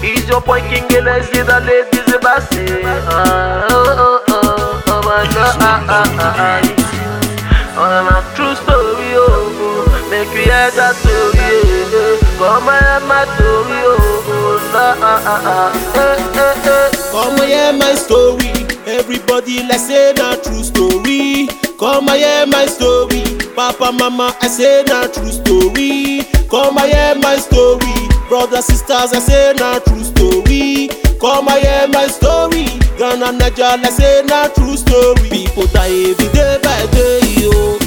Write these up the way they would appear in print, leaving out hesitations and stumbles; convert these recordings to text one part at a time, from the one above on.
It's your boy King Lazy, the ladies Bassi. Oh my God. On a true story, oh, make you hear that story. Come and hear my story, Come and hear my story. Everybody like say na true story. Come and hear my story. Papa, mama, I say na true story. Come and hear my story. Brothers, sisters, I say na true story. Come and hear my story. Ghana, Nigeria, I say na true story. People die every day by day, yo.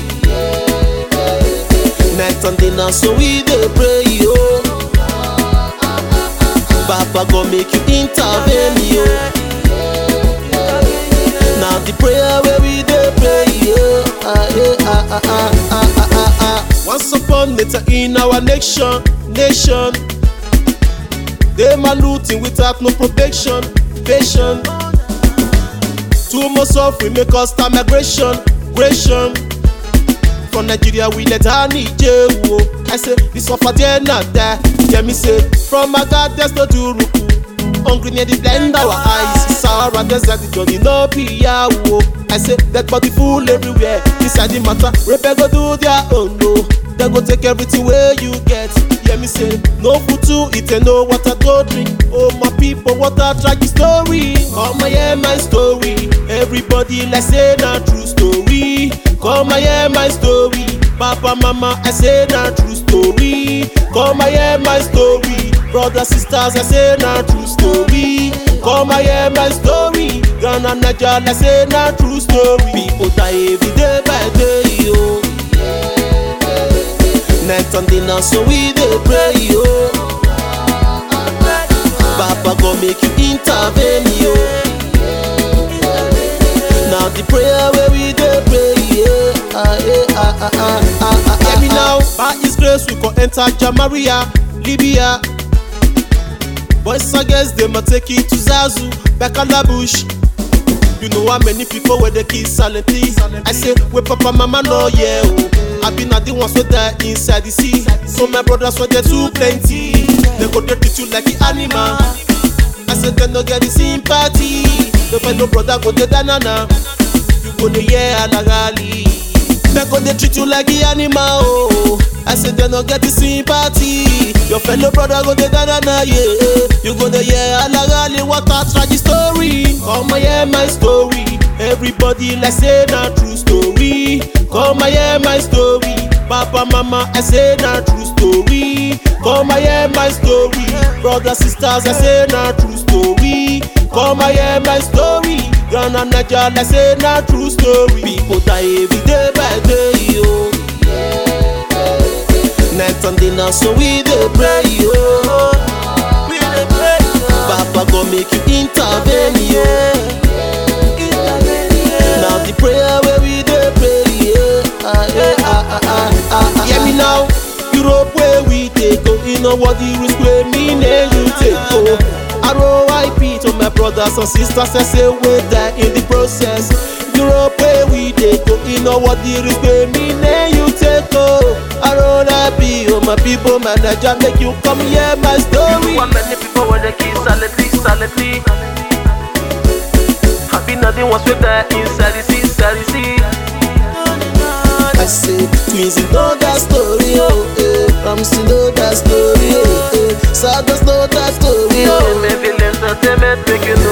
Night and day now, so we dey pray, yo. Papa gon' make you intervene, yo. Now the prayer where we dey pray, yo. Once upon a time in our nation, they man looting without no protection, patient. Too much suffering make us start migration. From Nigeria we let her Niger. I say this suffer there not there. Hear me say from Agadez to Juruku, hungry near the blind our eyes. Sahara desert the journey no be yawo. I say that body full everywhere. Inside the matter, rebel go do their own no. They go take everything where you get. Hear me say no food to eat and no water to drink. Oh my people, what a tragic story. Come and hear my story. Everybody like say na true story. Come and hear my story. Papa, mama, I say na true story. Come and hear my story. Brothers, sisters, I say na true story. Come and hear my story. Ghana, Nigeria, I say na true story. People die every day by day, yo. Night and day now, so we dey pray, yo. Papa gon' make you intervene, yo. Now the prayer where we dey pray, yeah. Hear me now. By His grace we can enter Jamaria, Libya. Boys and girls they might take it to Zazu, Bekalabush. You know how many people where they kiss silently. I say where Papa Mama no yeah. I been at the ones where they inside the sea. So my brothers were there too plenty. They go they treat you like the animal. I said they no get the sympathy. The fellow brother go the banana. You go the yeah alagali. They go they treat you like the animal. Oh. I said they no get the sympathy. Your fellow brother go the banana yeah. You go the yeah alagali. What a tragic story. Come and hear my story. Everybody like say na true story. Come and hear my story. Papa, mama, I say na true story. Come and hear my story. Brothers, sisters, I say na true story. Come and hear my story. Ghana, Nigeria, I say na true story. People die every day by day, yo. Night and day now, so we dey pray, yo. Papa gon' make you intervene, yo. Now the prayer where we dey pray, hear me now. Europe where we take go, you know what the risk where me and you take go. ROIP to my brothers and sisters, I say we die in the process. Europe where we take go, you know what the risk where me and you take go. ROIP, oh my people, my Nigeria, make you come hear my story. You know how many people where they kiss silently. Happy nothing was with that inside the sea. I say twins you know that story, oh Rams you know that story, oh Sadness know that story, oh Maybe entertainment make you know